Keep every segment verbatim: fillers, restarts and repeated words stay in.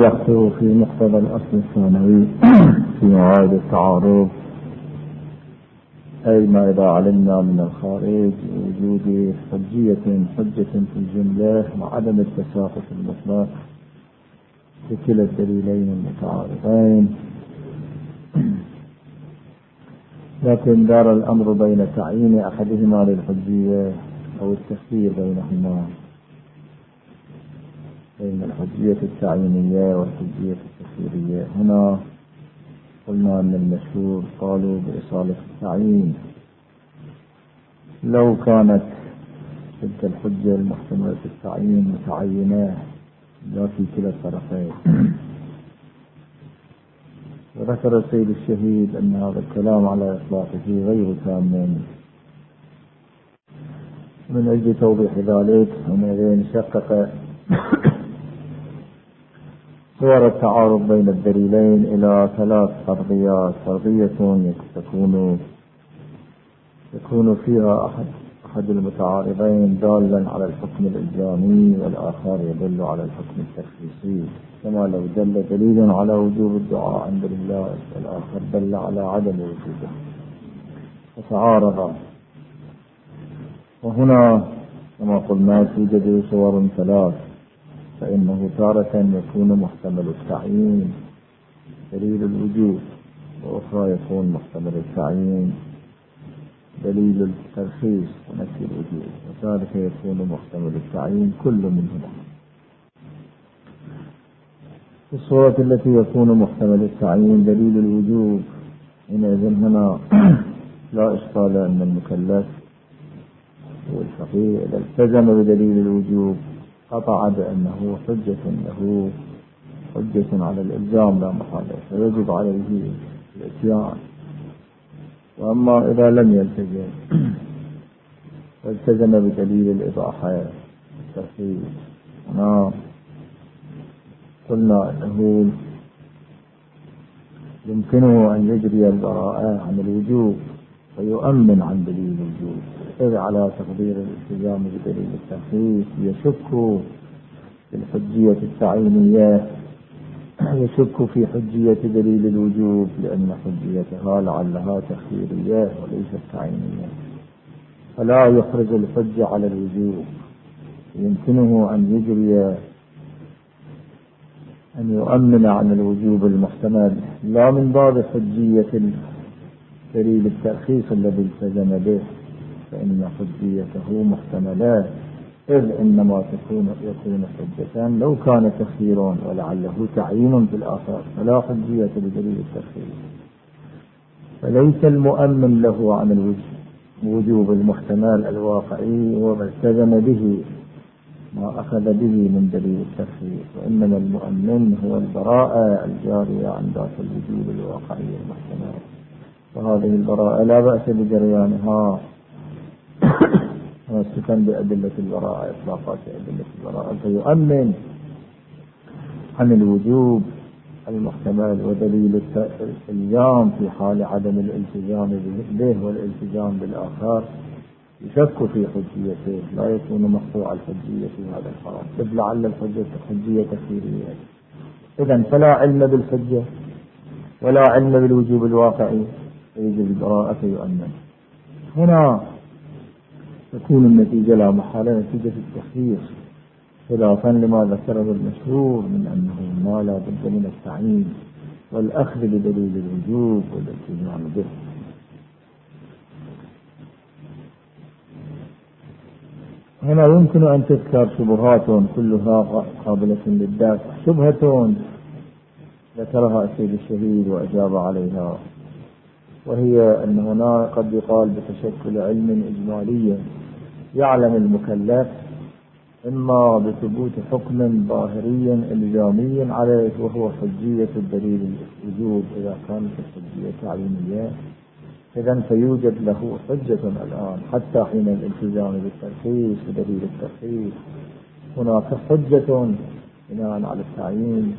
الوقت في مقتضى الأصل الثانوي في مواد التعارض، أي ما إذا علمنا من الخارج وجود حجية حجة في الجملة وعدم التساقط المطلق في كلا الدليلين المتعارضين، لكن دار الأمر بين تعيين أحدهما للحجية أو التخيير بينهما، بين الحجية التعيينية والحجية التخييرية. هنا قلنا أن المشهور قالوا بإصالة التعيين لو كانت تلك الحجة المحتملة التعيين متعينة لا في كلا الطرفين. وذكر السيد الشهيد أن هذا الكلام على إطلاقه غير تام. من أجل توضيح ذلك حينئذ شقق صور التعارض بين الدليلين إلى ثلاث فرضيات: فرضية تكون يكون فيها أحد أحد المتعارضين دالا على الحكم الإلزامي والآخر يدل على الحكم التخصيصي، كما لو دل دليل على وجوب الدعاء عند الله والآخر دل على عدم وجوده فتعارضا. وهنا كما قلنا توجد صور ثلاث، فإنه تارة يكون محتمل التعيين دليل الوجوب، وأخرى يكون محتمل التعيين دليل الترخيص ونفي الوجوب، وثالث يكون محتمل التعيين كل منهما. في الصورة التي يكون محتمل التعيين دليل الوجوب حينئذ هنا لا إشكال أن المكلف والفقيه إذا التزم بدليل الوجوب قطع بأنه حجة له حجة على الإلزام لا محالة، فيجب عليه الاتيان. وأما إذا لم يلتزم والتزم بدليل الإباحة التخصيص، هنا قلنا أنه يمكنه أن يجري البراءة عن الوجوب ويؤمن عن دليل الوجوب، إذ على تقدير الالتزام بدليل التخصيص يشك في الحجية التعيينية، يشك في حجية دليل الوجوب لأن حجيتها لعلها تخييرية وليست تعيينية، فلا يخرج الحجة على الوجوب. يمكنه أن يجري أن يؤمن عن الوجوب المحتمل لا من باب حجية دليل الترخيص الذي التزم به، فإن حجيته محتملة، إذ إنما تكون يكون حجة لو كان تخيير ولعله تعيين في الآخر، فلا حجية بدليل التخيير. فليس المؤمن له عن الوجوب المحتمل الواقعي وما التزم به ما أخذ به من دليل التخيير، وإنما المؤمن هو البراءة الجارية عن ذات الوجوب الواقعي المحتمل، وهذه البراءة لا بأس بجريانها ومسكا بأدلة البراءة إطلاقات أدلة البراءة، فيؤمن عن الوجوب المحتمل ودليل الالتزام في حال عدم الالتزام به والالتزام بالآخر يشك في حجيته، لا يكون مقطوع الحجية في هذا الحال، إذ لعل الحجة حجية تخييرية. إذن فلا علم بالحجة ولا علم بالوجوب الواقعي، يجب البراءة يؤمن. هنا تكون النتيجة لا محالة نتيجة التخيير، خلافا لما ذكره المشهور من أنه ما لا بد من التعيين والأخذ بدليل الوجوب والالتزام به. هنا يمكن أن تذكر شبهات كلها قابلة للدفع. شبهة ذكرها السيد الشهيد وأجاب عليها، وهي أن هنا قد يقال بتشكل علم إجمالي يعلم المكلف إما بثبوت حكم ظاهري إلزامي عليه وهو حجية الدليل الوجوب إذا كانت الحجية تعيينية، إذن فيوجد له حجة الآن حتى حين الالتزام بالترخيص ودليل الترخيص هناك حجة بناء على التعيين،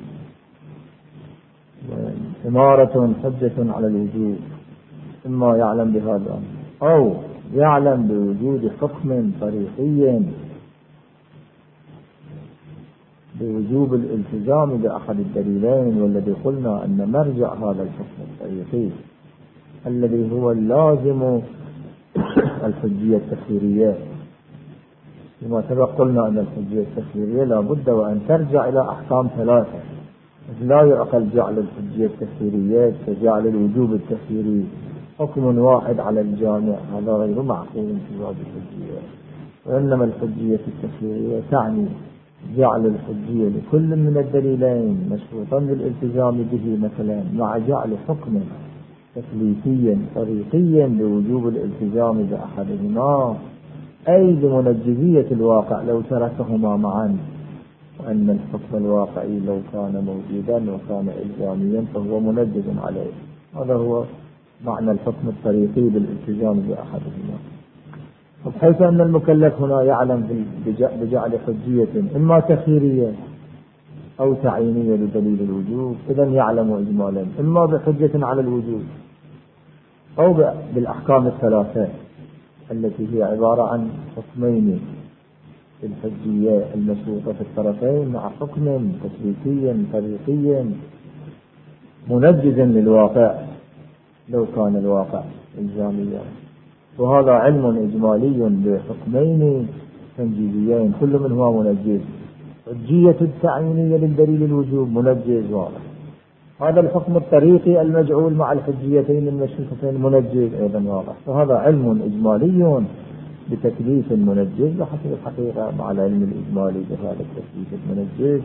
إمارة حجة على الوجوب، إما يعلم بهذا أو يعلم بوجود حكم طريقي بوجوب الالتزام بأحد الدليلين، والذي قلنا أن مرجع هذا الحكم الطريقي الذي هو اللازم الحجية التخييرية. لما سبق قلنا أن الحجية التخييرية لا بد وأن ترجع إلى أحكام ثلاثة، لا يعقل جعل الحجية التخييرية كجعل الوجوب التخييري حكم واحد على الجامع، هذا غير معقول في باب الحجية. وإنما الحجية التخييرية تعني جعل الحجية لكل من الدليلين مشروطا بالالتزام به، مثلا مع جعل حكم تكليفيا طريقيا بوجوب الالتزام بأحدهما، أي بمنجزية الواقع لو تركهما معا، وأن الحكم الواقعي لو كان موجودا وكان إلزاميا فهو منجز عليه. هذا هو معنى الحكم الطريقي بالالتزام بأحدهما، بحيث أن المكلف هنا يعلم بجعل حجية إما تخييرية أو تعيينية لدليل الوجوب، إذن يعلم إجمالا إما بحجة على الوجوب أو بالأحكام الثلاثة التي هي عبارة عن حكمين في الحجية المشروطة في الطرفين، مع حكم تشريكي طريقي منجزا للواقع لو كان الواقع إلزاميا. وهذا علم إجمالي بحكمين تنجيزيين كل منهما منجز. حجية التعيينية للدليل الوجوب منجز واضح، هذا الحكم الطريقي المجعول مع الحجيتين المشروطتين منجز أيضا واضح. فهذا علم إجمالي بتكليف منجز، وحسب الحقيقة مع العلم الإجمالي بهذا التكليف المنجز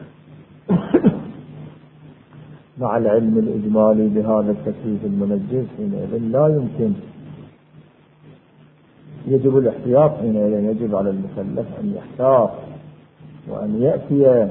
مع العلم الإجمالي بهذا التكليف المنجز حينئذ لا يمكن، يجب الاحتياط حينئذ، يجب على المكلف أن يحتاط وأن يأتي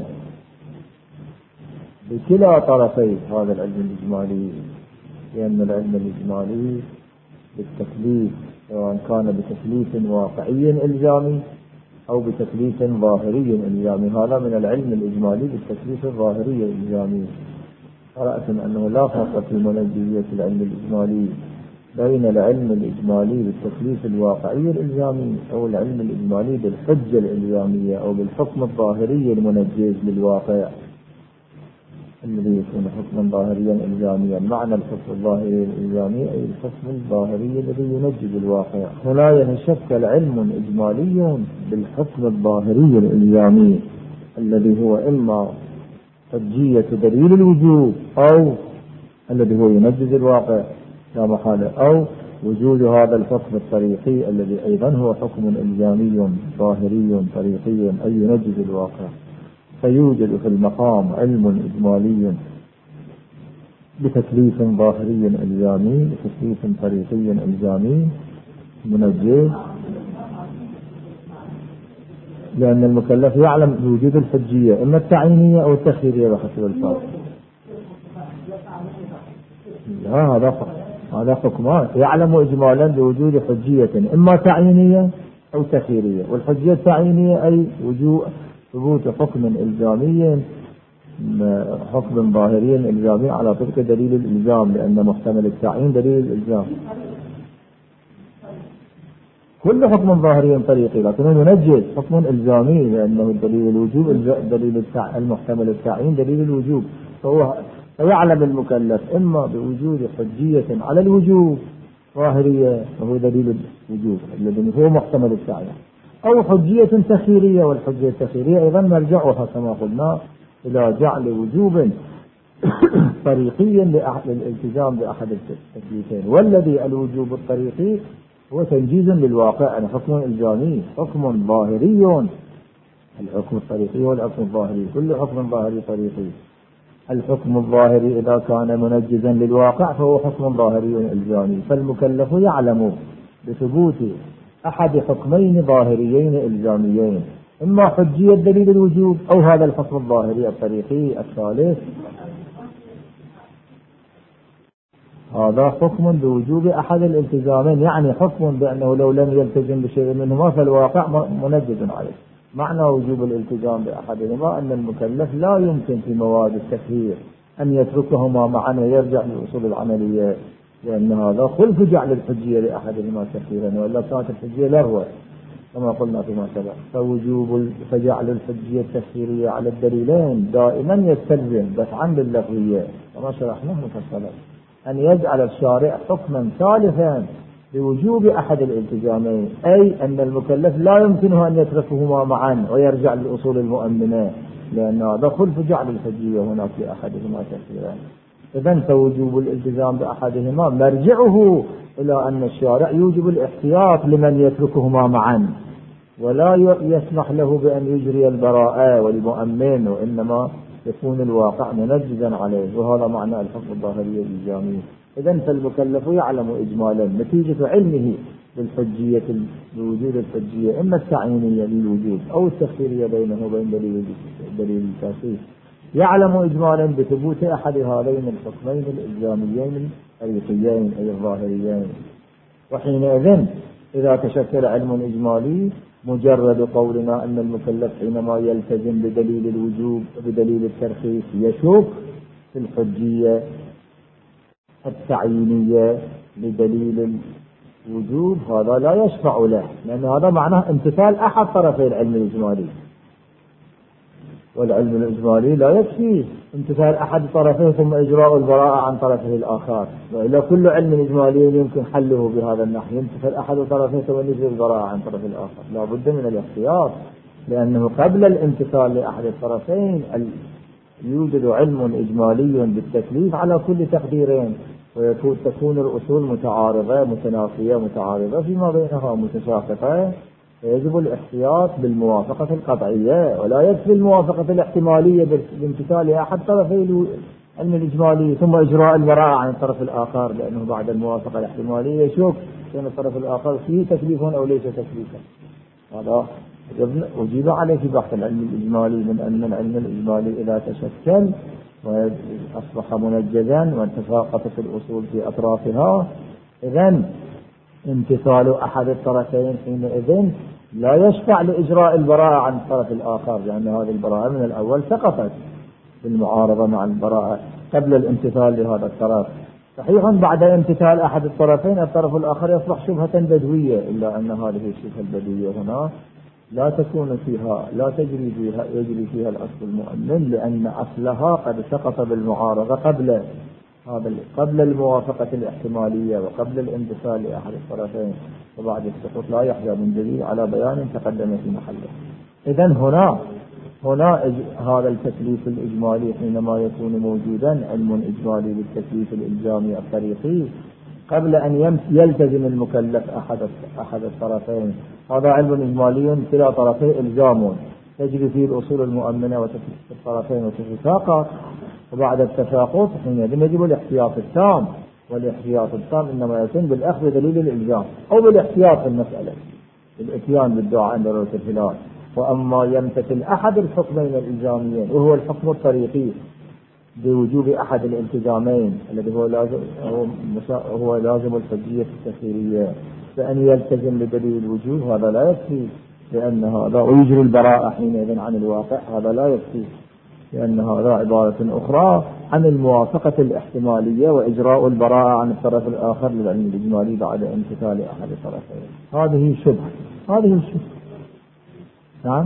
بكلا طرفي هذا العلم الإجمالي، لأن العلم الإجمالي بالتكليف سواء كان بتكليف واقعي إلزامي أو بتكليف ظاهري إلزامي، هذا من العلم الإجمالي بالتكليف الظاهري الإلزامي. رأيتم أنه لا فرق في منجزية العلم الإجمالي بين العلم الإجمالي بالتكليف الواقعي الإلزامي أو العلم الإجمالي بالحجة الإلزامية أو بالحكم الظاهري المنجز للواقع الذي يكون حكما ظاهريا إلزاميا. معنى الحكم الظاهري الإلزامي أي الحكم الظاهري الذي ينجز الواقع. هنا يتشكل علم إجمالي بالحكم الظاهري الإلزامي الذي هو إما حجية دليل الوجوب أو الذي هو ينجز الواقع لا محالة، أو وجود هذا الحكم الطريقي الذي أيضا هو حكم إلزامي ظاهري طريقي أي ينجز الواقع. فيوجد في المقام علم إجمالي بتكليف ظاهري إلزامي بتكليف طريقي إلزامي منجز، لأن المكلف يعلم بوجود الحجية إما التعيينية أو التخييرية بحسب الفرق. لا هذا هذا حكمان، يعلم إجمالا بوجود حجية إما تعيينية أو تخييرية، والحجية التعيينية أي وجود ثبوت حكم إلزامي حكم ظاهري إلزامي على طبق دليل الإلزام، لأن محتمل التعيين دليل الإلزام. كل حكم ظاهري طريقي لكنه ينجز حكم إلزامي، لأنه دليل الوجوب دليل المحتمل التعيين دليل الوجوب. فهو فيعلم المكلف إما بوجود حجية على الوجوب ظاهرية وهو دليل الوجوب الذي هو محتمل التعيين، أو حجية تخييرية، والحجية التخييرية أيضا مرجعها كما قلنا إلى جعل وجوب طريقي للالتزام بأحد التكليفين، والذي الوجوب الطريقي هو تنجيز للواقع، يعني حكم إلزامي حكم ظاهري. الحكم الطريقي والحكم الظاهري، كل حكم ظاهري طريقي. الحكم الظاهري إذا كان منجزا للواقع فهو حكم ظاهري إلزامي، فالمكلف يعلم بثبوت أحد حكمين ظاهريين إلزاميين، إما حجية دليل الوجوب أو هذا الحكم الظاهري الطريقي الثالث. هذا حكم بوجوب أحد الالتزامين، يعني حكم بأنه لو لم يلتزم بشيء منهما فالواقع منجز عليه. معنى وجوب الالتزام بأحدهما أن المكلف لا يمكن في مواد التكفير أن يتركهما معا ويرجع للأصول العملية، لأن هذا خلف جعل الحجية لأحدهما تكفيرا، وإلا كانت الحجية لغوة. كما قلنا فيما سبق. فوجوب فجعل الحجية التفسيرية على الدليلين دائما يستلزم دفعا باللفظية كما شرحناه مفصلا أن يجعل الشارع حكما ثالثا بوجوب أحد الالتزامين، أي أن المكلف لا يمكنه أن يتركهما معا ويرجع للأصول المؤمنة، لأن هذا خلف جعل الحجية هناك لأحدهما تفسيرا. إذن فوجوب الالتزام بأحدهما مرجعه إلى أن الشارع يوجب الاحتياط لمن يتركهما معا، ولا يسمح له بأن يجري البراءة والمؤمن، وإنما يكون الواقع منجزا عليه، وهذا معنى الحكم الظاهري الإلزامي. إذن فالمكلف يعلم إجمالا نتيجة علمه بالحجية بوجود الحجية إما التعيينية للوجود أو التخييرية بينه وبين دليل دليل التأسيس، يعلم إجمالا بثبوت أحد هذين الحكمين الإلزاميين الطريقيين أي الظاهريين. وحينئذ إذا تشكل علم إجمالي مجرد قولنا أن المكلف حينما يلتزم بدليل الوجوب بدليل الترخيص يشك في الحجية التعيينية لدليل الوجوب، هذا لا يشفع له، لأن هذا معناه امتثال أحد طرفي العلم الإجمالي، والعلم الإجمالي لا يكفي امتثال أحد طرفيه ثم إجراء البراءة عن طرفه الآخر، وإلا كل علم إجمالي يمكن حله بهذا النحو، يمتثل أحد طرفيه ثم يجري البراءة عن طرف الآخر. لا بد من الاحتياط، لأنه قبل الامتثال لأحد الطرفين يوجد علم إجمالي بالتكليف على كل تقديرين، وتكون الأصول متعارضة متنافية متعارضة فيما بينها متشاققة، فيجب الاحتياط بالموافقة القطعية، ولا يكفي الموافقة الاحتمالية بامتثال أحد طرفي العلم الإجمالي ثم إجراء البراءة عن الطرف الآخر، لأنه بعد الموافقة الاحتمالية يشك كان الطرف الآخر فيه تكليف أو ليس تكليفا. هذا أجيب عليه في بحث العلم الإجمالي من أن العلم الإجمالي إذا تشكل وأصبح منجزا وتساقطت الأصول في أطرافها، إذن امتثال أحد الطرفين حينئذ لا يشفع لإجراء البراءة عن الطرف الآخر، لأن هذه البراءة من الأول سقطت بالمعارضة مع البراءة قبل الامتثال لهذا الطرف. صحيح بعد امتثال أحد الطرفين الطرف الآخر يصبح شبهة بدوية، إلا أن هذه الشبهة البدوية هنا لا تكون فيها لا تجري فيها يجري فيها الأصل المؤمن، لأن أصلها قد سقط بالمعارضة قبل هذا قبل الموافقة الاحتمالية وقبل الامتثال لأحد الطرفين، وبعد السقوط لا يحتاج من دليل على بيان تقدم في محله. إذن هنا هنا هذا التكليف الإجمالي حينما يكون موجودا علم إجمالي بالتكليف الإلزامي الطريقي قبل أن يلتزم المكلف أحد أحد الطرفين، هذا علم إجمالي كلا طرفيه إلزام تجري فيه الأصول المؤمنة وتفسير الطرفين وتتساقط، وبعد التساقط حينئذ يجب الاحتياط التام، والاحتياط التام إنما يتم بالأخذ بدليل الإلزام أو بالاحتياط في المسألة الإتيان بالدعاء عند ضرورة الخلاف. وأما يمتثل أحد الحكمين الإلزاميين وهو الحكم الطريقي بوجوب أحد الالتزامين الذي هو لازم هو لازم الحجية التخييرية، فأن يلتزم بدليل الوجوب هذا لا يكفي، لأن هذا ويجري البراءة حينئذ عن الواقع هذا لا يكفي، لأن هذا عبارة أخرى عن الموافقة الاحتمالية وإجراء البراءة عن الطرف الآخر للعلم الإجمالي بعد امتثال أحد الطرفين. هذه شبهة هذه الشبهة نعم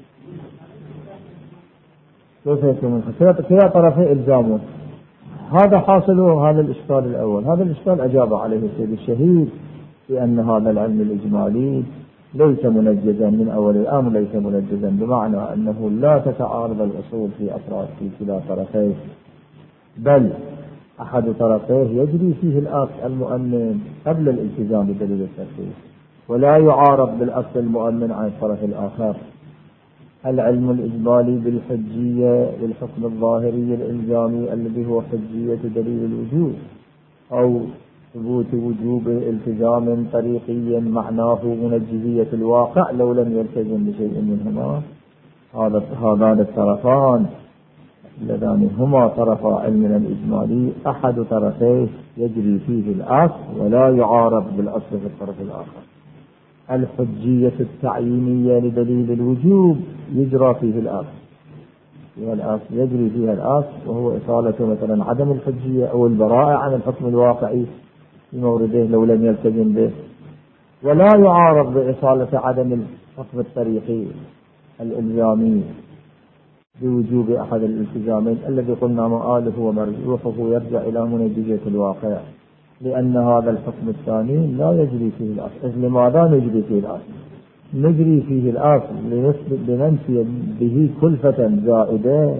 كيف يكون كلا طرفي إلزامه، هذا حاصله هذا الإشكال الأول. هذا الإشكال أجاب عليه السيد الشهيد بأن هذا العلم الإجمالي ليس منجزا من أول الأمر، ليس منجزا بمعنى أنه لا تتعارض الأصول في أطراف في كلا طرفيه، بل أحد طرفيه يجري فيه الأصل المؤمن قبل الالتزام بدليل الترخيص، ولا يعارض بالأصل المؤمن عن الطرف الآخر. العلم الإجمالي بالحجية بالحكم الظاهري الإلزامي الذي هو حجية دليل الوجوب أو ثبوت وجوب التزام طريقي معناه منجزية الواقع لو لم يلتزم بشيء منهما، هذا هذان الطرفان اللذان هما طرفا علمنا الإجمالي أحد طرفيه يجري فيه الأصل ولا يعارض بالأصل في الطرف الآخر. الحجية التعيينية لدليل الوجوب يجرى فيه الأصل، والأصل يجري فيها الأصل وهو إصالة مثلا عدم الحجية أو البراءة عن الحكم الواقعي في مورده لو لم يلتزم به، ولا يعارض بإصالة عدم الحكم الطريقي الإلزامي بوجوب أحد الالتزامين الذي قلنا مآله ومرجوحه يرجع إلى منجزية الواقع، لأن هذا الحكم الثاني لا يجري فيه الأصل. لماذا نجري فيه الأصل؟ نجري فيه الأصل لننفي به كلفة زائدة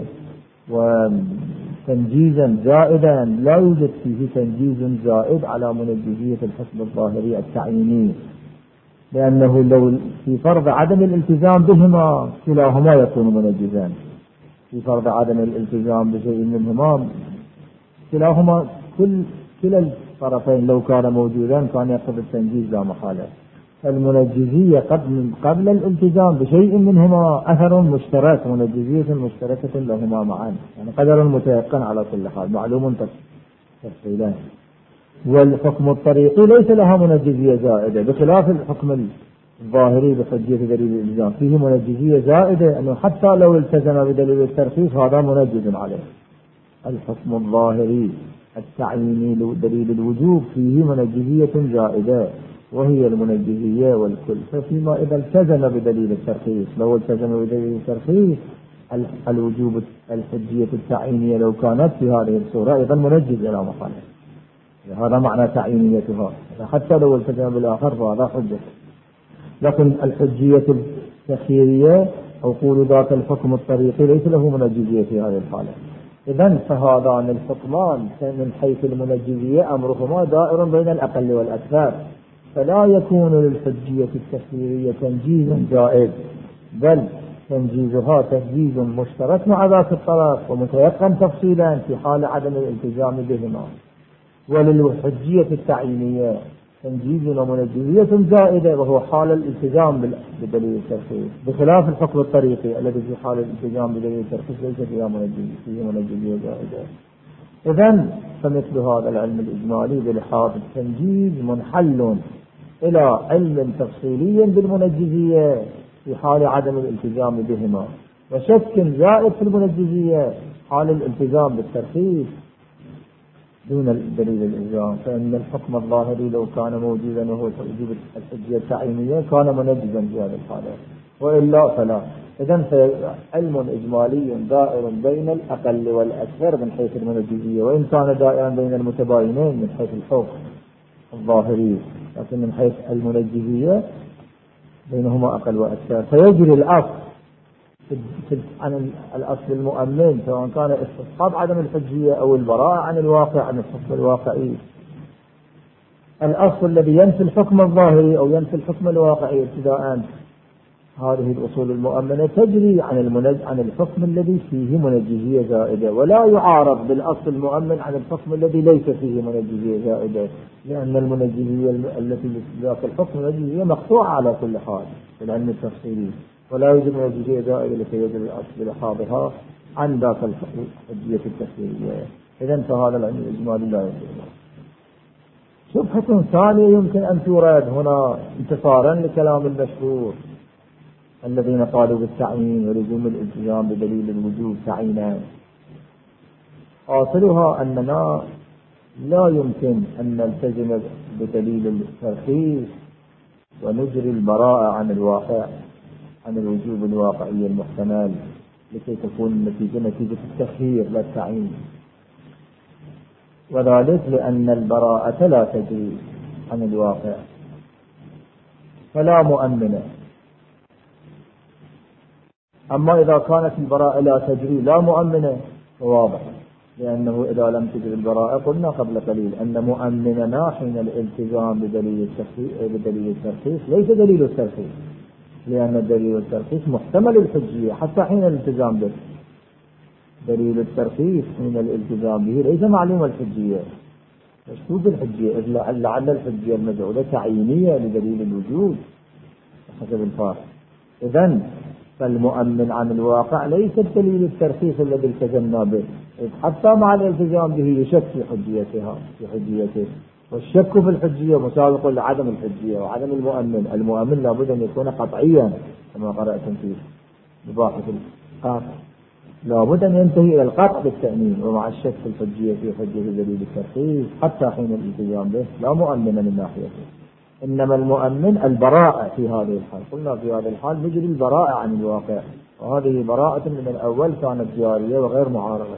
وتنجيزا زائدا لا يوجد فيه تنجيز زائد على منجزية الحكم الظاهري التعييني، لأنه لو في فرض عدم الالتزام بهما كلاهما يكون منجزا. في فرض عدم الالتزام بشيء منهما كلاهما كل كلا الطرفين لو كان موجودا كان يقتضي التنجيز لا محالة. المنجزية قبل قبل الالتزام بشيء منهما أثر مشترك، منجزية مشتركة لهما معا، يعني قدر متيقن على كل حال معلوم تفصيلا. والحكم الطريقي ليس لها منجزية زائدة بخلاف الحكم الظاهري بحجية دليل الإلزام، فيه منجزية زائدة أنه حتى لو التزم بدليل الترخيص هذا منجز عليه. الحكم الظاهري التعييني دليل الوجوب فيه منجزية زائدة وهي المنجزية والكلفة فيما إذا التزم بدليل الترخيص. لو التزم بدليل الترخيص الوجوب الحجية التعيينية لو كانت في هذه الصورة أيضا منجز إلى محله، هذا معنى تعيينيتها، حتى لو التزم بالآخر فهذا حجة. لكن الحجية التخييرية أو قول ذات الحكم الطريقي ليس له منجزية في هذه الحالة. إذن فهذان الحكمان من حيث المنجزية أمرهما دائر بين الأقل والأكثر، فلا يكون للحجية التخييرية تنجيز زائد، بل تنجيزها تنجيز مشترك مع ذات الطرف ومتيقن تفصيلا في حال عدم الالتزام بهما. وللحجية التعيينية تنجيز ومنجزية زائدة وهو حال الالتزام بدليل الترخيص، بخلاف الحكم الطريقي الذي في حال الالتزام بدليل الترخيص ليس فيها منجزية زائدة. إذن فمثل هذا العلم الإجمالي بلحاظ التنجيز منحل إلى علم تفصيلي بالمنجزية في حال عدم الالتزام بهما، وشك زائد في المنجزية حال الالتزام بالترخيص دون دليل الإلزام. فإن الحكم الظاهري لو كان موجودا وهو توجيب الحجية التعيينية كان منجزا في هذه الحالة، وإلا فلا. إذن علم إجمالي دائر بين الأقل والأكثر من حيث المنجزية، وإن كان دائرا بين المتباينين من حيث الحكم الظاهري، لكن من حيث المنجزية بينهما أقل وأكثر. فيجري الأصل عن الأصل المؤمن سواء كان استصحاب عدم الحجية أو البراءة عن الواقع عن الحكم الواقعي. الأصل الذي ينفي الحكم الظاهري أو ينفي الحكم الواقعي ابتداء، هذه الأصول المؤمنة تجري عن المنج عن الحكم الذي فيه منجزية زائدة، ولا يعارض بالأصل المؤمن عن الحكم الذي ليس فيه منجزية زائدة، لأن المنجزية التي ذاك الحكم منجزية مقطوعة على كل حال في العلم التفصيلي، ولا يوجد منجزية زائدة لكي يجري الأصل بلحاظها عن ذاك الحجية التفصيلية. إذن فهذا العلم الإجمالي لا يجري. شبهة ثانية يمكن أن تورد هنا انتصارا لكلام المشهور الذين قالوا بالتعيين ولزوم الالتزام بدليل الوجوب تعيينا. حاصلها أننا لا يمكن أن نلتزم بدليل الترخيص ونجري البراءة عن الواقع عن الوجوب الواقعي المحتمل لكي تكون النتيجة نتيجة التخيير لا التعيين، وذلك لأن البراءة لا تجري عن الواقع فلا مؤمنة. أما إذا كانت البراءة لا تجري لا مؤمنة فواضح، لأنه إذا لم تجري البراءة قلنا قبل قليل أن مؤمننا حين الالتزام بدليل بدليل الترخيص ليس دليل الترخيص، لأن دليل الترخيص محتمل الحجية حتى حين الالتزام به. دليل الترخيص حين الالتزام به ليس معلوم الحجية، مشكوك الحجية، لعل الحجية المجعولة تعيينية لدليل الوجود حسب الفارق. إذن فالمؤمن عن الواقع ليس الدليل الترخيص الذي التزمنا به، حتى مع الالتزام به يشك في حجيتها في حجيته، والشك في الحجية مسابق لعدم الحجية وعدم المؤمن. المؤمن لابد أن يكون قطعيا كما قرأتم في مباحث القاف، لابد أن ينتهي إلى القطع بالتأمين، ومع الشك في الحجية في حجية دليل الترخيص حتى حين الالتزام به لا مؤمن من ناحيته. إنما المؤمن البراءة في هذه الحال. قلنا في هذه الحال نجري البراءة عن الواقع، وهذه براءة من الأول كانت جارية وغير معارضة.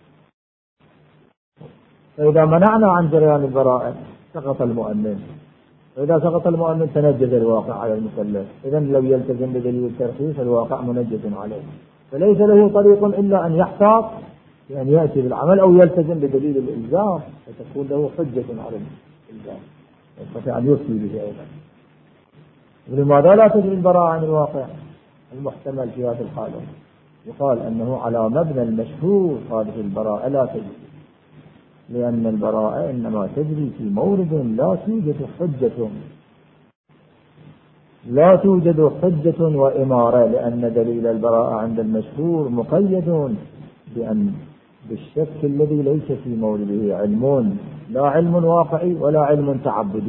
فإذا منعنا عن جريان البراءة سقط المؤمن، وإذا سقط المؤمن تنجز الواقع على المكلف. إذن لو يلتزم بدليل الترخيص الواقع منجز عليه، فليس له طريق إلا أن يحتاط بأن يأتي بالعمل أو يلتزم بدليل الإلزام، فتكون له حجة على الإلزام يستطيع أن يفتي به أيضا. ولماذا لا تجري البراءة عن الواقع المحتمل في هذه الحالة؟ يقال أنه على مبنى المشهور هذه البراءة لا تجري، لأن البراءة إنما تجري في مورد لا توجد حجة لا توجد حجة وإمارة، لأن دليل البراءة عند المشهور مقيد بأن بالشك الذي ليس في مورده علم، لا علم واقعي ولا علم تعبدي.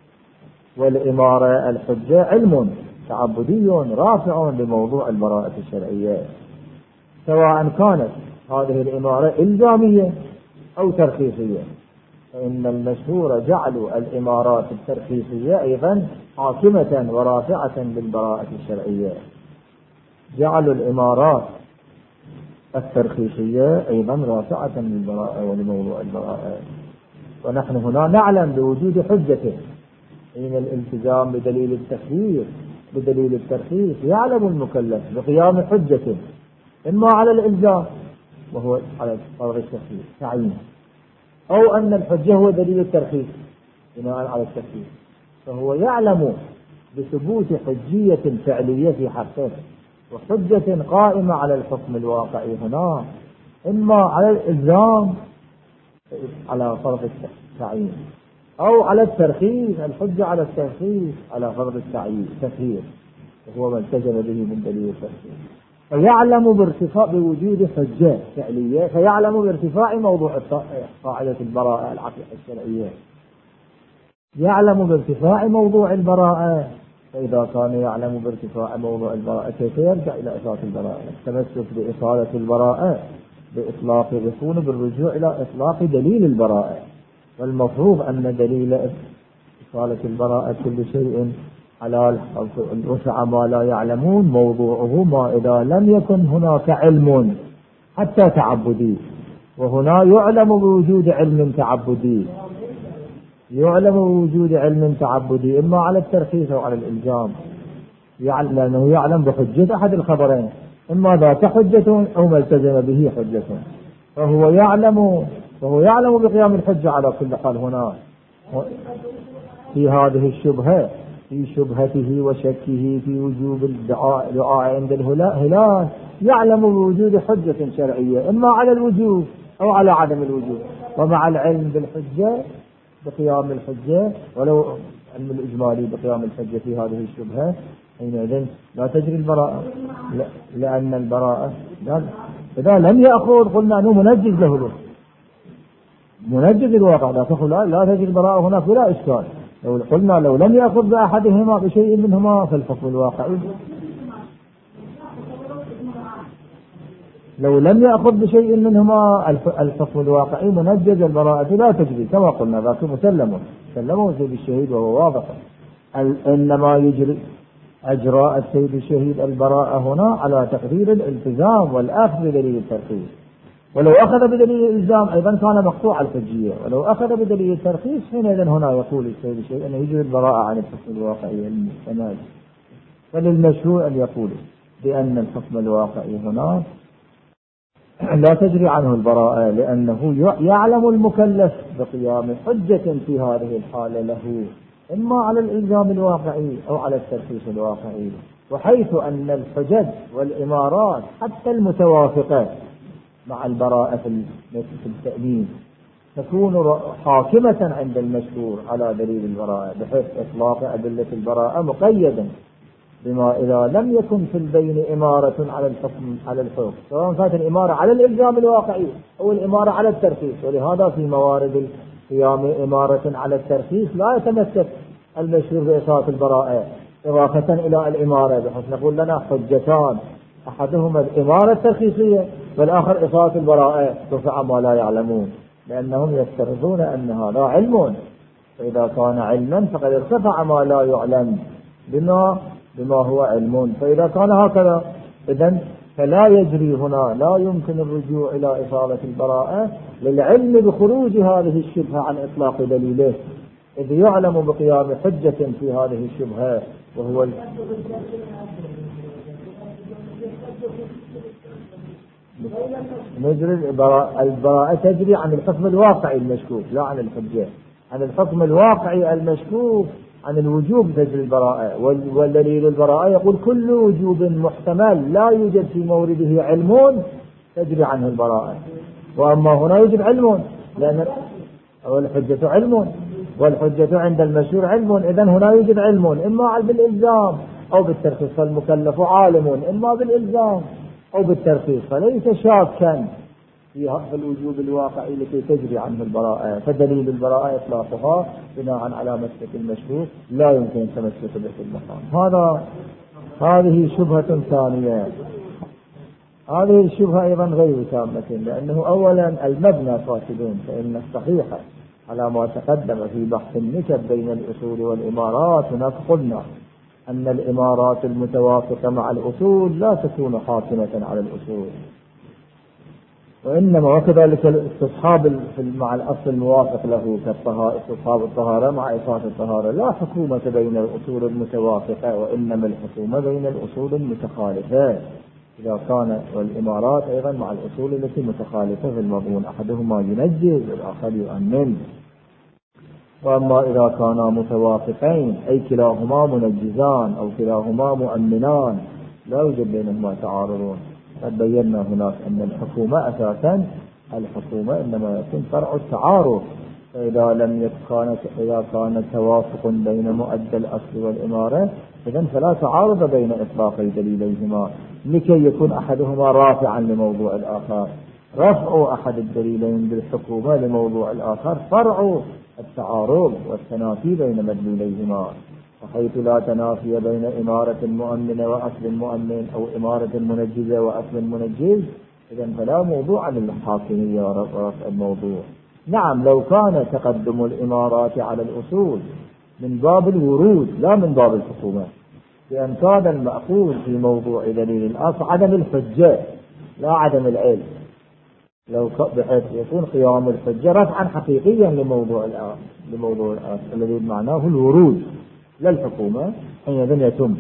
والإمارة الحجة علم تعبدي رافع لموضوع البراءة الشرعية، سواء كانت هذه الإمارة إلزامية أو ترخيصية. فإن المشهور جعلوا الإمارات الترخيصية أيضا حاكمة ورافعة للبراءة الشرعية، جعلوا الإمارات الترخيصية أيضا رافعة للبراءة ولموضوع البراءة. ونحن هنا نعلم بوجود حجته حين الالتزام بدليل التخيير بدليل الترخيص، يعلم المكلف بقيام حجته إما على الإلزام وهو على فرض التخيير تعيين، أو أن الحجة هو دليل الترخيص بناء على التخيير، فهو يعلم بثبوت حجية فعلية في حقه وحجة قائمة على الحكم الواقعي هنا، إما على الإلزام على فرض التعيين أو على الترخيص، الحجة على الترخيص على فرض التعيين تخيير وهو ما التزم به من دليل الترخيص. فيعلم بارتفاع بوجود حجة فعلية، فيعلم بارتفاع موضوع قاعدة البراءة الشرعية، يعلم بارتفاع موضوع البراءة. فإذا كان يعلم بارتفاع موضوع البراءة كيف يرجع إلى إطلاق البراءة؟ التمسك بإصالة البراءة بإطلاق يكون بالرجوع إلى إطلاق دليل البراءة، والمفروض أن دليل إصالة البراءة كل شيء حلال وسع ما لا يعلمون، موضوعه ما إذا لم يكن هناك علم حتى تعبدي، وهنا يعلم بوجود علم تعبدي، يعلم بوجود علم تعبدي إما على الترخيص أو على الإلزام، لأنه يعلم بحجة أحد الخبرين، إما ذات حجة أو ما التزم به حجة، فهو يعلم فهو يعلم بقيام الحجة على كل حال. هنا في هذه الشبهة في شبهته وشكه في وجوب الدعاء عند الهلال يعلم بوجود حجة شرعية إما على الوجوب أو على عدم الوجوب، ومع العلم بالحجة بقيام الحجة ولو علم الإجمالي بقيام الحجة في هذه الشبهة، حينئذ لا تجري البراءة، لأن البراءة إذا لم يأخذ قلنا أنه منجز له منجز الواقع، لا تقول لا تجري البراءة هناك بلا إشكال. لو قلنا لو لم يأخذ بأحدهما بشيء منهما فالحكم الواقعي، لو لم يأخذ بشيء منهما الحكم الواقعي منجز البراءة لا تجري كما قلنا، ذاك مسلم سلمه سيد الشهيد وهو واضح. إنما يجري أجراء السيد الشهيد البراءة هنا على تقدير الالتزام والأخذ بدليل الترخيص، ولو أخذ بدليل الإلزام أيضا كان مقطوع الحجية، ولو أخذ بدليل الترخيص حينئذ هنا يقول السيد الشهيد أنه يجري البراءة عن الحكم الواقعي المحتمل. فللمشروع أن يقول بأن الحكم الواقعي هنا لا تجري عنه البراءة، لأنه يعلم المكلف بقيام حجة في هذه الحالة له إما على الإلزام الواقعي أو على الترخيص الواقعي، وحيث أن الحجج والإمارات حتى المتوافقة مع البراءة في التأمين تكون حاكمة عند المشهور على دليل البراءة، بحيث إطلاق أدلة البراءة مقيدا بما إذا لم يكن في البين إمارة على الحكم على الحكم، سواء كانت الإمارة على الإلزام الواقعي أو الإمارة على الترخيص. ولهذا في موارد القيام إمارة على الترخيص لا يتمسك المشهور بإصالة البراءة إضافة إلى الإمارة، بحيث نقول لنا حجتان أحدهما الإمارة الترخيصية والآخر إصالة البراءة رفع ما لا يعلمون، لأنهم يفترضون أن هذا علم فإذا كان علما فقد ارتفع ما لا يعلم بما بما هو علم. فإذا كان هكذا إذن فلا يجري هنا، لا يمكن الرجوع إلى إصابة البراءة للعلم بخروج هذه الشبهة عن إطلاق دليله، إذ يعلم بقيام حجة في هذه الشبهة وهو ال... نجري البراءة. البراءة تجري عن الحكم الواقعي المشكوك لا عن الحجة. عن الحكم الواقعي المشكوك عن الوجوب تجري البراءة، والدليل البراءة يقول كل وجوب محتمل لا يوجد في مورده علم تجري عنه البراءة. وأما هنا يوجد علم لأن الحجة علم، والحجة عند المشهور علم، إذن هنا يوجد علم إما بالإلزام أو بالترخيص، فالمكلف عالم إما بالإلزام أو بالترخيص، فليس شاكا في الوجوب الواقعي لكي تجري عنه البراءة. فدليل البراءة إطلاقها بناء على مسلك المشهور لا يمكن تمسك به في المقام هذا. هذه شبهة ثانية. هذه الشبهة أيضا غير تامة، لأنه أولا المبنى فاسدون، فإن الصحيح على ما تقدم في بحث النسب بين الأصول والإمارات هناك قلنا أن الإمارات المتوافقة مع الأصول لا تكون حاكمة على الأصول، وإنما وكذلك الاستصحاب مع الأصل الموافق له كاستصحاب الطهارة مع إفادة الطهارة لا حكومة بين الأصول المتوافقة، وإنما الحكومة بين الأصول المتخالفة إذا كان، والإمارات أيضا مع الأصول التي متخالفة في المضمون، أحدهما ينجز والآخر يؤمن. وأما إذا كانا متوافقين أي كلاهما منجزان أو كلاهما مؤمنان لا يوجد بينهما تعارضون. قد بينا هناك أن الحكومة أساسا الحكومة إنما يكون فرع التعارض، فإذا لم يكن إذا كان توافق بين مؤدى الأصل والإمارة إذن فلا تعارض بين إطلاق دليليهما لكي يكون أحدهما رافعا لموضوع الآخر. رفع أحد الدليلين بالحكومة لموضوع الآخر فرع التعارض والتنافي بين مدلوليهما، وحيث لا تنافي بين إمارة مؤمنة وأصل مؤمن أو إمارة منجزة وأصل منجز إذن فلا موضوع للحاكمية ورفع الموضوع. نعم لو كان تقدم الإمارات على الأصول من باب الورود لا من باب الحكومة، لأن كان المأخوذ في موضوع دليل الأصل عدم الحجة لا عدم العلم، لو بحيث يكون قيام الحجة رفعا حقيقيا لموضوع الأصل لموضوع الأصل الذي معناه الورود لا الحكومة، حينئذ يتم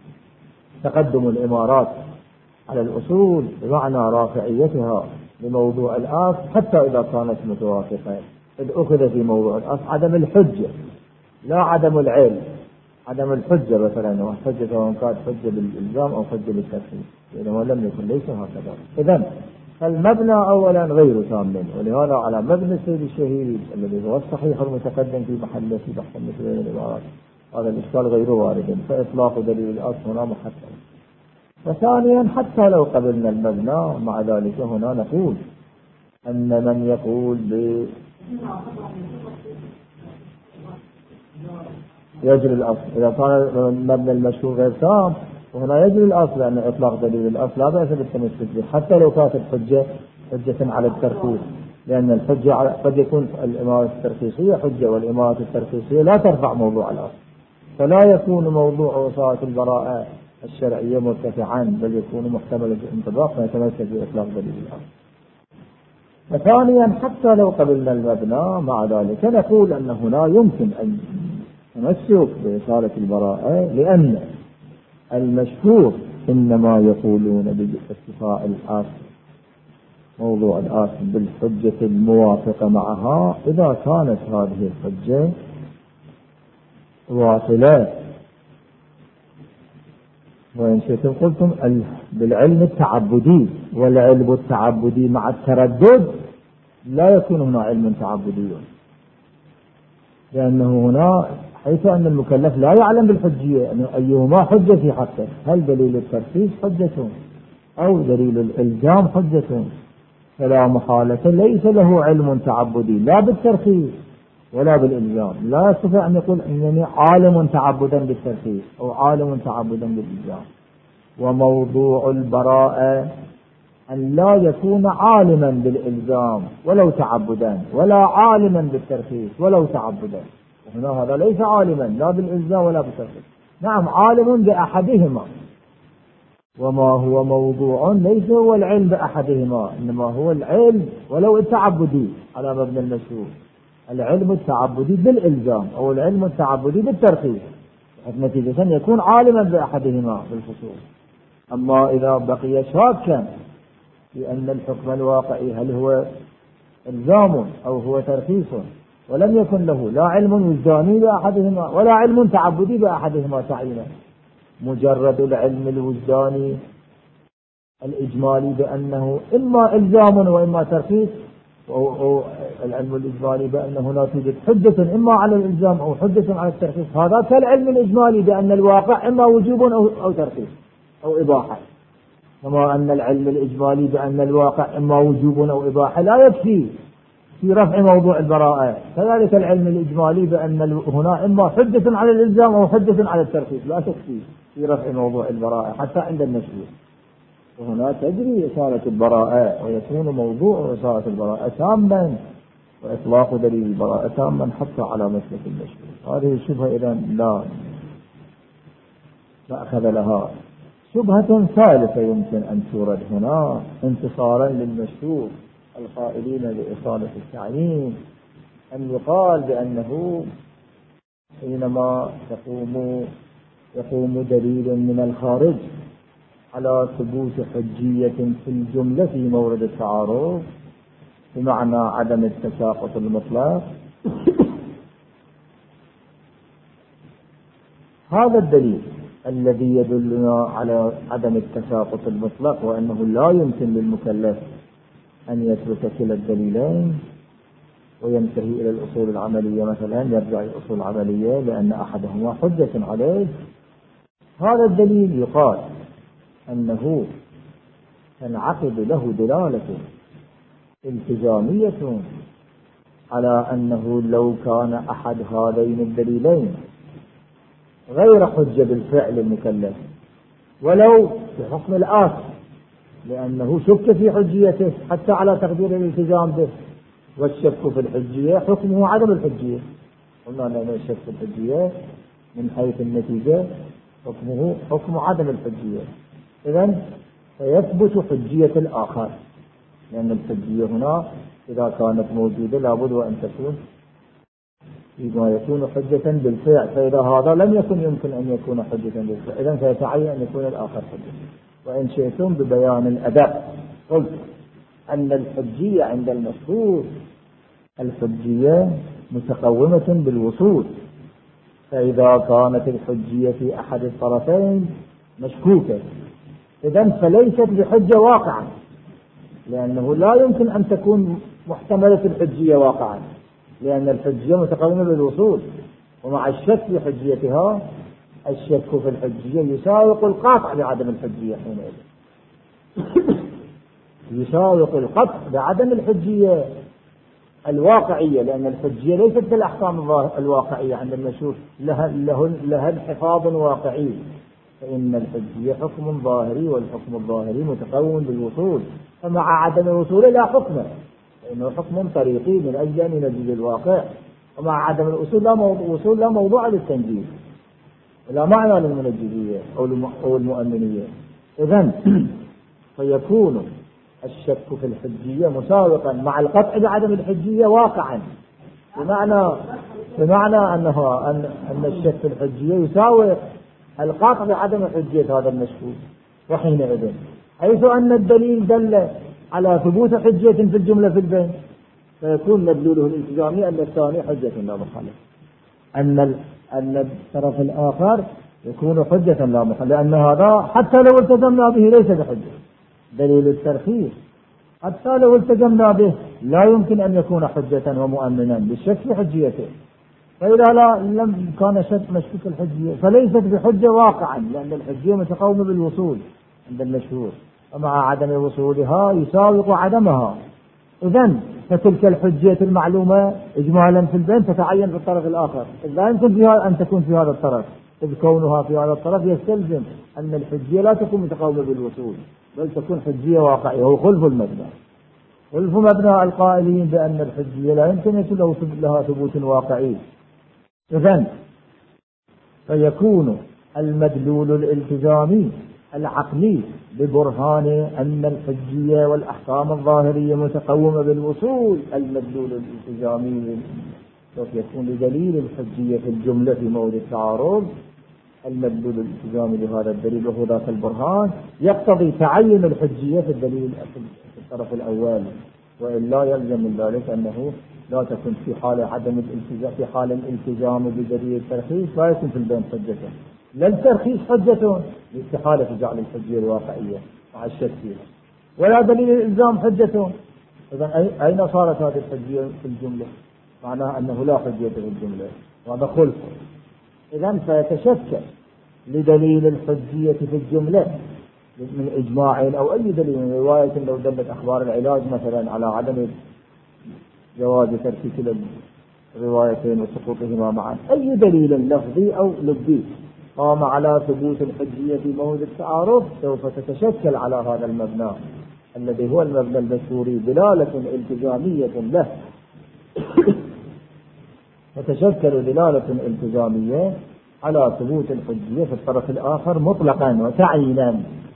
تقدم الإمارات على الأصول بمعنى رافعيتها لموضوع الأصل حتى إذا كانت متوافقة، إذ أخذ في موضوع الأصل عدم الحجة لا عدم العلم. عدم الحجة مثلا وحجة سواء كانت حجة بالإلزام أو حجة بالتفسير، إذا لم يكن ليس هكذا. إذن فالمبنى أولا غير تام، ولهذا على مبنى السيد الشهيد الذي هو الصحيح المتقدم في محله في بحث مثل الإمارات هذا الإشكال غير وارد، فإطلاق دليل الأصل هنا محتم. وثانيا حتى لو قبلنا المبنى مع ذلك هنا نقول أن من يقول ب يجري الأصل إذا كان المبنى المشهور غير تام، وهنا يجري الأصل لأن إطلاق دليل الأصل لا بأس بالتمسك به حتى لو كانت الحجة حجة على الترخيص، لأن الحجة قد يكون الإمارة الترخيصية حجة والإمارة الترخيصية لا ترفع موضوع الأصل، فلا يكون موضوع وصاية البراءة الشرعية مرتفعا بل يكون محتمل الانطباق فيتمسك بإطلاق دليل الأصل. وثانيا حتى لو قبلنا المبنى مع ذلك نقول أن هنا يمكن أن تمسك بإصالة البراءة، لأن المشهور إنما يقولون باستيفاء الأصل موضوع الأصل بالحجة الموافقة معها إذا كانت هذه الحجة واصلة، وإن شئتم قلتم بالعلم التعبدي، والعلم التعبدي مع التردد لا يكون هنا علم تعبدي، لأنه هنا حيث أن المكلف لا يعلم بالحجية أن أيهما حجة في حقه، هل دليل الترخيص حجة أو دليل الإلزام حجة، فلا محالة ليس له علم تعبدي لا بالترخيص ولا بالإلزام، لا يستطيع أن يقول إنني عالم تعبدا بالترخيص أو عالم تعبدا بالإلزام. وموضوع البراءة أن لا يكون عالما بالإلزام ولو تعبدا ولا عالما بالترخيص ولو تعبدا، هنا هذا ليس عالما لا بالإلزام ولا بالترخيص. نعم عالم بأحدهما، وما هو موضوع ليس هو العلم بأحدهما، إنما هو العلم ولو التعبدي على مبنى المشهور، العلم التعبدي بالإلزام أو العلم التعبدي بالترخيص، نتيجة يكون عالما بأحدهما بالخصوص. أما إذا بقي شاكا لأن الحكم الواقعي هل هو إلزام أو هو ترخيص ولم يكن له لا علم وجداني بأحدهما ولا علم تعبدي بأحدهما تعيينا، مجرد العلم الوجداني الإجمالي بأنه إما إلزام وإما ترخيص، أو العلم الإجمالي بأنه لا توجد حجة إما على الإلزام أو حجة على الترخيص، هذا كالعلم الإجمالي بأن الواقع إما وجوب أو, أو ترخيص أو إباحة. كما أن العلم الإجمالي بأن الواقع إما وجوب أو إباحة لا يكفي في رفع موضوع البراءة، كذلك العلم الإجمالي بأن هنا إما حجة على الإلزام أو حجة على الترخيص لا تكفي في رفع موضوع البراءة حتى عند المشهور. وهنا تجري إصالة البراءة ويكون موضوع إصالة البراءة تاما وإطلاق دليل البراءة تاما حتى على مسلك المشهور. هذه الشبهة إذا لا مأخذ لها. شبهة ثالثة يمكن أن تورد هنا انتصارا للمشهور القائلين بإصالة التعيين، أن يقال بأنه حينما تقوم يقوم دليل من الخارج على ثبوت حجية في الجملة في مورد التعارض بمعنى عدم التساقط المطلق، هذا الدليل الذي يدلنا على عدم التساقط المطلق وأنه لا يمكن للمكلف أن يترك كلا الدليلين وينتهي إلى الأصول العملية، مثلا يرجع إلى الأصول العملية لأن أحدهما حجة عليه. هذا الدليل يقال أنه تنعقد له دلالة التزامية على أنه لو كان أحد هذين الدليلين غير حجة بالفعل المكلف ولو بحكم الآخر لأنه شك في حجيته حتى على تقدير الالتزام به، والشك في الحجية حكمه عدم الحجية، قلنا أن الشك في الحجية من حيث النتيجة حكمه حكم عدم الحجية. إذن فيثبت حجية الآخر، لأن الحجية هنا إذا كانت موجودة لابد وأن تكون فيما يكون حجة بالفعل، فإذا هذا لم يكن يمكن أن يكون حجة بالفعل إذن فيتعين أن يكون الآخر حجة. وإن شئتم ببيان الأدب قلت أن الحجية عند المشهور الحجية متقومة بالوصول، فإذا كانت الحجية في أحد الطرفين مشكوكة إذن فليست بحجة واقعا، لأنه لا يمكن أن تكون محتملة الحجية واقعا، لأن الحجية متقومة بالوصول، ومع الشك في حجيتها الشك في الحجية يساوق القطع بعدم الحجية حينئذ يساوق القطع بعدم الحجية الواقعية، لأن الحجية ليست بالأحكام الواقعية عند المشهور، لها, له لها انحفاظ واقعي، فإن الحجية حكم ظاهري والحكم الظاهري متقوم بالوصول، فمع عدم الوصول لا حكم لأنه حكم طريقي من أجل أن ينجز الواقع، ومع عدم الوصول لا موضوع, لا موضوع للتنجيز ولا معنى للمنجزية أو المؤمنية. إذن فيكون الشك في الحجية مساوقا مع القطع بعدم الحجية واقعا، بمعنى بمعنى أنه أن أن الشك في الحجية يساوي القطع بعدم حجية هذا المشكوك. وحينئذ حيث أن الدليل دل على ثبوت حجية في الجملة في البين فيكون مدلوله الالتزامي أن الثاني حجة لا مخالفة، أن أن الطرف الآخر يكون حجة لا مخالفة، لأن هذا حتى لو التزمنا به ليس بحجة. دليل الترخيص حتى لو التزمنا به لا يمكن أن يكون حجة ومؤمنا بالشك في حجيته، فإذا لا لم كان شك مشكوك الحجية فليست بحجة واقعا، لأن الحجية متقومة بالوصول عند المشهور، ومع عدم وصولها يساوق عدمها. إذن فتلك الحجية المعلومة إجمالا في البين تتعين في الطرف الآخر، لا يمكن فيها أن تكون في هذا الطرف، إذ كونها في هذا الطرف يستلزم أن الحجية لا تكون متقومة بالوصول بل تكون حجية واقعية، وهو خلف المبنى خلف مبنى القائلين بأن الحجية لا يمكن يكون لها ثبوت واقعي، إذن فيكون المدلول الالتزامي العقلي ببرهان أن الحجية والأحكام الظاهرية متقومة بالوصول، المدلول الالتزامي سوف يكون لدليل الحجية في الجملة في موضع التعارض، المدلول الالتزامي لهذا الدليل وهو ذاك البرهان يقتضي تعين الحجية في الدليل في الطرف الأول، وإلا يلزم من ذلك أنه لا تكون في حال عدم الالتزام، في حال الالتزام بدليل الترخيص لا يكون في البين حجة، لا الترخيص حجة لاستحالة جعل الحجية الواقعية مع الشك فيها، ولا دليل الإلزام حجة. إذن أين صارت هذه الحجية في الجملة؟ معناها أنه لا حجية في الجملة، وهذا خلف. إذن فيتشكل لدليل الحجية في الجملة من إجماع أو أي دليل من رواية لو دلت أخبار العلاج مثلا على عدم جواز ترك كلا الروايتين وسقوطهما معا، أي دليل لفظي أو لفظي قام على ثبوت الحجية في موضع التعارض سوف تتشكل على هذا المبنى الذي هو المبنى المشهوري دلالة التزامية له تتشكل دلالة التزامية على ثبوت الحجية في الطرف الآخر مطلقا وتعيينا.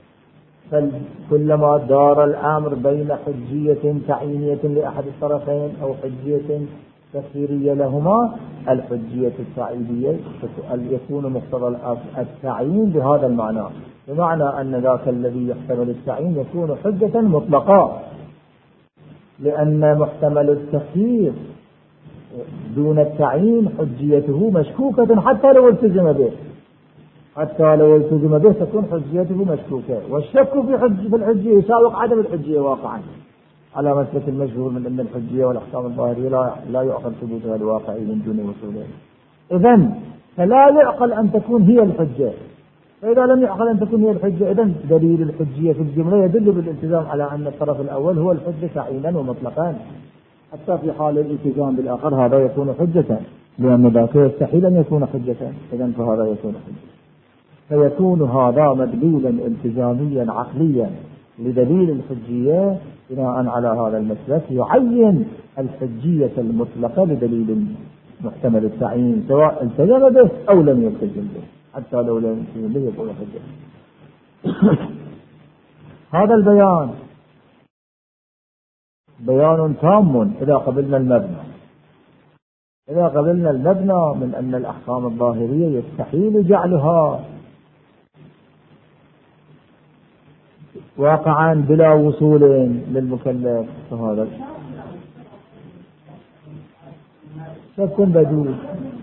فكلما دار الأمر بين حجية تعيينية لأحد الطرفين أو حجية تفسيرية لهما، الحجية التعيينية يكون مقتضى التعيين بهذا المعنى، بمعنى أن ذاك الذي يحتمل التعيين يكون حجة مطلقة، لأن محتمل التخيير دون التعيين حجيته مشكوكة حتى لو التزم به، حتى لو التزم به تكون حجيته مشكوكة، والشك في حج في الحجية يساوق عدم الحجية واقعا، على مسلك المشهور من أن الحجية والأحكام الظاهرية لا, لا يعقل ثبوتها الواقعي من دون وصولها. إذن فلا يعقل أن تكون هي الحجة، فإذا لم يعقل أن تكون هي الحجة إذن دليل الحجية في الجملة يدل بالالتزام على أن الطرف الأول هو الحجة تعيينا ومطلقا، حتى في حال الالتزام بالآخر هذا يكون حجة، لأن ذاك يستحيل أن يكون حجة، إذن فهذا يكون حجة. فيكون هذا مدلولا التزاميا عقليا لدليل الحجية بناء على هذا المسلك يعين الحجية المطلقة لدليل محتمل التعيين سواء التزم به أو لم يلتزم به، حتى لو لم يلتزم به يكون حجة. هذا البيان بيان تام إذا قبلنا المبنى، إذا قبلنا المبنى من أن الأحكام الظاهرية يستحيل جعلها واقعا بلا وصول للمكلف، فهذا شك بديل،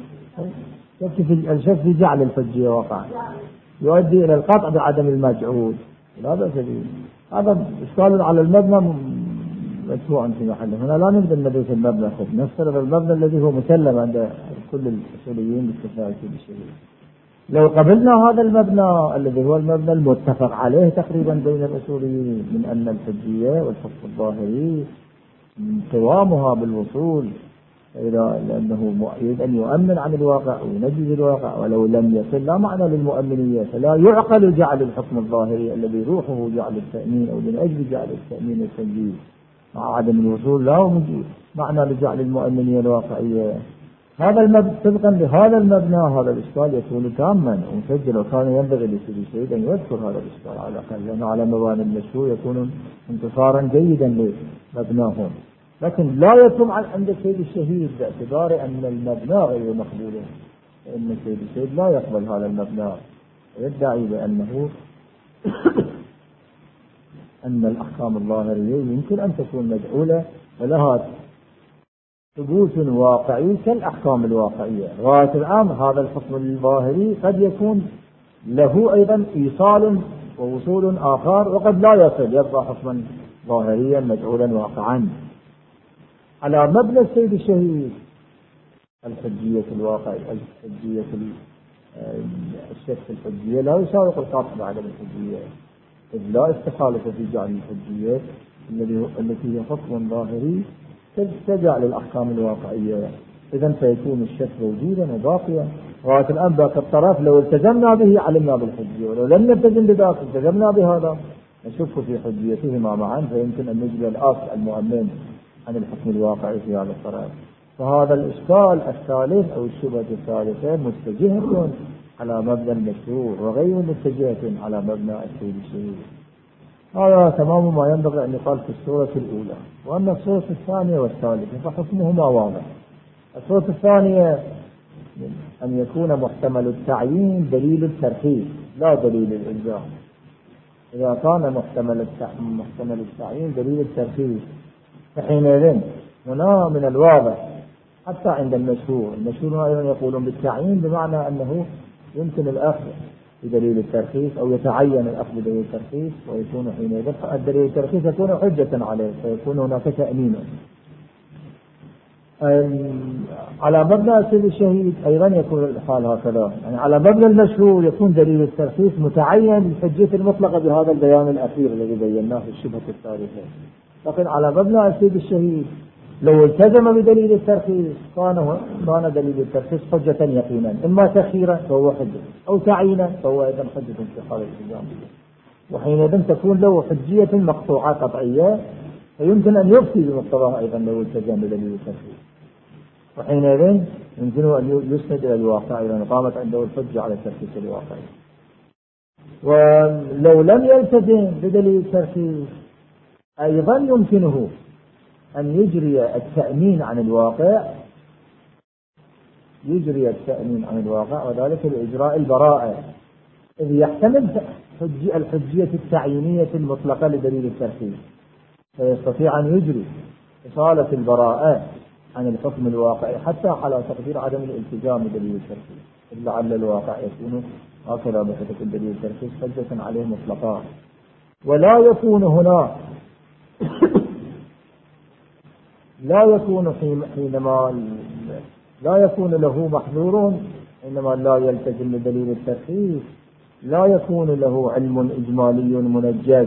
الشك في جعل الحجية واقعا يؤدي إلى القطع بعدم المجعول، لا بأس به. هذا إشكال على المبنى مدفوع في محله، هنا لا نقدر ندرس المبنى، نفترض المبنى الذي هو مسلم عند كل الأصوليين باستثناء كل شيء. لو قبلنا هذا المبنى الذي هو المبنى المتفق عليه تقريبا بين الأصوليين من أن الحجية والحكم الظاهري قوامها بالوصول، إذا لأنه يريد أن يؤمن عن الواقع وينجز الواقع، ولو لم يصل لا معنى للمؤمنية، فلا يعقل جعل الحكم الظاهري الذي روحه جعل التأمين أو من أجل جعل التأمين والتنجيز مع عدم الوصول لا معنى لجعل المؤمنية الواقعية. هذا المبنى طبقا لهذا المبنى هذا الإشكال يكون تاما ومسجل، وكان ينبغي لسيدي الشهيد أن يذكر هذا الإشكال على الأقل، لأنه على مباني المشروع يكون انتصارا جيدا لمبناهم. لكن لا يتم عند السيد الشهيد باعتبار أن المبنى غير مقبول، فإن السيد الشهيد لا يقبل هذا المبنى ويدعي بأنه أن الأحكام الظاهرية يمكن أن تكون مجعولة ولها ثبوت واقعي كالأحكام الواقعية. غاية الأمر هذا الحكم الظاهري قد يكون له أيضا إيصال ووصول آخر، وقد لا يصل، يبقى حكما ظاهريا مجعولا واقعا على مبنى السيد الشهيد. الحجية الواقع الحجية الشك في الحجية لا يساوق القطع بعدم الحجية، إذ لا استحالة في جعل الحجية التي هي حكم ظاهري تجعل الأحكام الواقعية، إذن فيكون الشك موجودا وباقيا. غاية الآن باقي الطرف لو التزمنا به علمنا بالحجية، ولو لم نلتزم بذاك التزمنا بهذا نشك في حجيتهما معا، فيمكن أن نجري الأصل المؤمن عن الحكم الواقعي في هذا الطرف. فهذا الإشكال الثالث أو الشبهة الثالثة متجهة على مبنى المشهور وغير متجهة على مبنى السيد الشهيد. هذا تمام ما ينبغي أن يقال في الصورة الأولى. وأما الصورة الثانية والثالثة فحكمهما واضح. الصورة الثانية أن يكون محتمل التعيين دليل الترخيص لا دليل الإلزام. إذا كان محتمل محتمل التعيين دليل الترخيص فحينئذ هنا من الواضح حتى عند المشهور المشهور أيضا يقولون بالتعيين بمعنى أنه يمكن الأخذ بدليل الترخيص أو يتعين الأخذ بدليل الترخيص ويكون حينئذ الدليل الترخيص يكون حجة عليه فيكون هناك تأمين. على مبنى السيد الشهيد أيضا يكون الحال هكذا، يعني على مبنى المشهور يكون دليل الترخيص متعين الحجة المطلقة بهذا البيان الأخير الذي بيناه في الشبهة الثالثة. لكن على مبنى السيد الشهيد لو التزم بدليل الترخيص كان كان دليل الترخيص حجة يقينا، إما تخيرا فهو حجة أو تعيينا فهو أيضا حجة في حال الالتزام، وحينئذ تكون له حجية مقطوعة قطعية فيمكن أن يفتي بمقتضاها أيضا لو التزم بدليل الترخيص، وحينئذ يمكن أن يسند إلى الواقع إذا قامت عنده الحجة على الترخيص الواقعي. ولو لم يلتزم بدليل الترخيص أيضا يمكنه أن يجري التأمين عن الواقع يجري التأمين عن الواقع وذلك بإجراء البراءة، إذ يحتمل الحجية التعيينية المطلقة لدليل الترخيص فيستطيع أن يجري إصالة البراءة عن الحكم الواقعي حتى على تقدير عدم الالتزام بدليل الترخيص، لعل الواقع يكون هكذا بحثة دليل الترخيص حجة عليه مطلقا. ولا يكون هنا لا يكون حينما لا يكون له محظور حينما لا يلتزم بدليل الترخيص لا يكون له علم إجمالي منجز،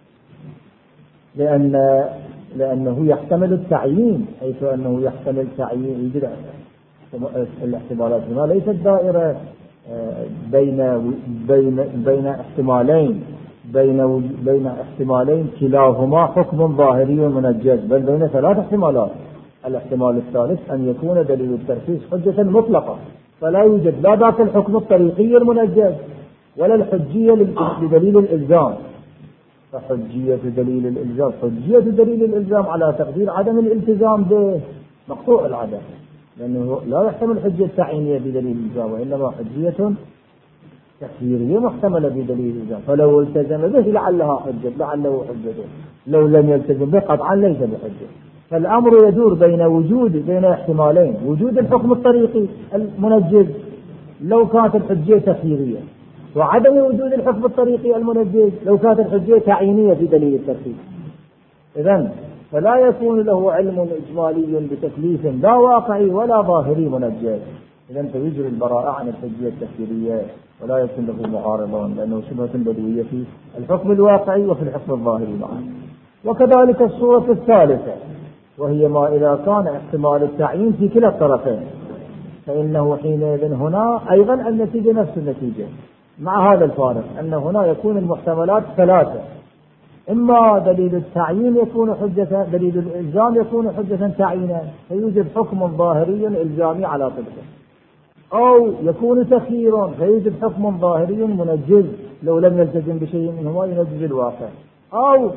لأن لأنه يحتمل التعيين، حيث أنه يحتمل تعيين يجري الاحتمالات هنا ليست دائرة بين بين بين احتمالين بين بين احتمالين كلاهما حكم ظاهري منجز، بل بين ثلاث احتمالات. الاحتمال الثالث أن يكون دليل الترخيص حجة مطلقة فلا يوجد لا ذاك الحكم الطريقي المنجز ولا الحجية لدليل الإلزام، فحجية دليل الإلزام حجية دليل الإلزام على تقدير عدم الالتزام به مقطوع العدم، لأنه لا يحتمل حجة تعيينية بدليل الإلزام وإنما حجية تكفيرية محتملة بدليل الإلزام، فلو التزم به لعلها حجة لعله حجة، لو لم يلتزم به قطعا ليس بحجة. فالأمر يدور بين وجود بين احتمالين، وجود الحكم الطريقي المنجز لو كانت الحجية تكفيرية، وعدم وجود الحكم الطريقي المنجز لو كانت الحجية تعيينية في دليل الترخيص. إذن فلا يكون له علم إجمالي بتكليف لا واقعي ولا ظاهري منجز، إذن فيجري البراءة عن الحجية التكفيرية ولا يكون له معارضان لأنه شبهة بدوية في الحكم الواقعي وفي الحكم الظاهري معا. وكذلك الصورة الثالثة وهي ما إذا كان احتمال التعيين في كلا الطرفين فإنه حينئذ هنا أيضا النتيجة نفس النتيجة، مع هذا الفارق أن هنا يكون المحتملات ثلاثة، إما دليل التعيين يكون حجة دليل الإلزام يكون حجة تعيينا فيوجد حكم ظاهري إلزامي على طبقه، أو يكون تخيير فيوجد حكم ظاهري منجز لو لم يلتزم بشيء منهما ينجز الواقع، أو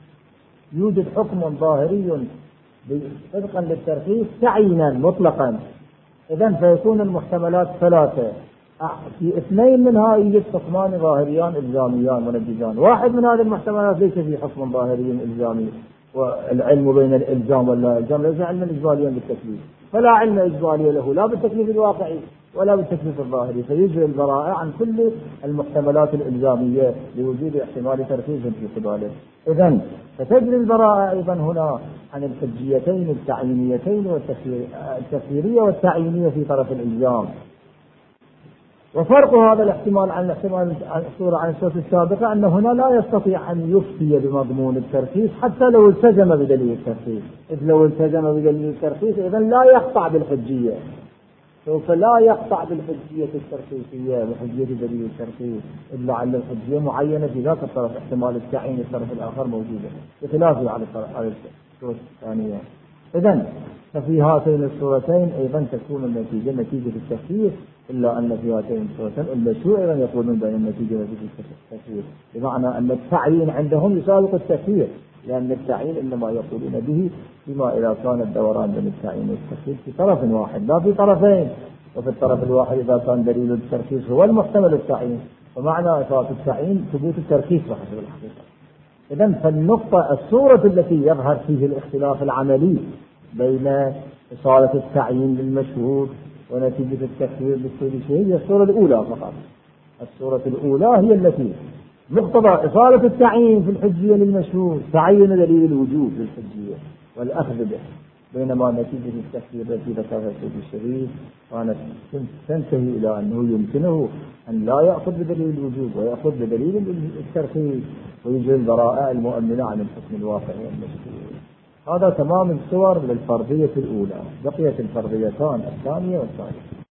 يوجد حكم ظاهري طبقا للترخيص تعيينا مطلقا. إذن فيكون المحتملات ثلاثة، في اثنين منها يوجد حكمان ظاهريان إلزاميان منجزان، واحد من هذه المحتملات ليس فيه حكم ظاهري إلزامي، والعلم بين الإلزام واللا إلزام ليس علما إجماليا بالتكليف، فلا علم إجمالي له لا بالتكليف الواقعي ولا بالتكليف الظاهري، فيجري البراءة عن كل المحتملات الإلزامية لوجود احتمال ترخيص في قباله. إذن فتجري البراءة أيضا هنا عن الحجيتين التعيينيتين والتكفيرية والتعيينية في طرف الإلزام. وفرق هذا الاحتمال عن الاحتمال الصورة عن الصورة السابقة أن هنا لا يستطيع أن يفتي بمضمون الترخيص حتى لو التزم بدليل الترخيص، إذ لو التزم بدليل الترخيص إذن لا يقطع بالحجية، سوف لا يقطع بالحجية الترخيصية بحجية دليل الترخيص إلا على الحجية معينة في ذاك الطرف، احتمال التعيين الطرف الآخر موجودة بخلافه على الصورة الثانية. إذن ففي هاتين الصورتين أيضا تكون النتيجة نتيجة التخفيف، إلا أن في هاتين الصورتين المشروع أيضا يقولون بين النتيجة نتيجة التخفيف، بمعنى أن التعيين عندهم يسابق التخفيف، لأن التعيين إنما يقولون به فيما إذا كان الدوران بين التعيين والتخفيف في طرف واحد لا في طرفين، وفي الطرف الواحد إذا كان دليل الترخيص هو المحتمل التعيين، فمعنى إثبات التعيين ثبوت الترخيص بحسب الحقيقة. إذن فالنقطة الصورة التي يظهر فيه الاختلاف العملي بين إصالة التعيين للمشهور ونتيجة التكفير بالكل شيء هي الصورة الأولى فقط. الصورة الأولى هي التي مقتضى إصالة التعيين في الحجية للمشهور تعين دليل الوجوب للحجية والأخذ به، بينما نتيجة التكفير التي ذكرها السيد الشريف كانت تنتهي إلى أنه يمكنه أن لا يأخذ بدليل الوجوب ويأخذ بدليل الترخيص ويجري البراءة المؤمنة عن الحكم الواقعي المشهور. هذا تمام الصور للفرضية الأولى، بقيت الفرضيتان الثانية والثالثة.